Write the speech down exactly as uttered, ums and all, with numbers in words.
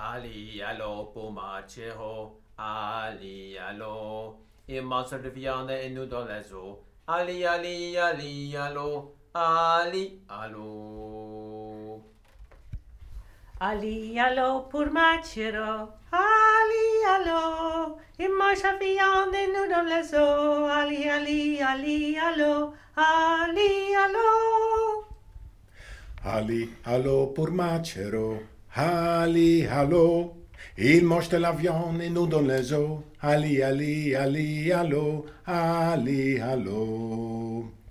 Ali allo pomachero, Ali allo, immense de viande et nous dans les eaux. Ali, Ali, Ali, allo, Ali, allo. Ali allo pour Machiro, Ali allo, il mange la viande et nous dans les eaux. Ali, Ali, Ali, allo, Ali allo. Ali allo pour Machero, Ali allo, il mange de la viande et nous donne les os. Ali, Ali, Ali, allo, Ali allo.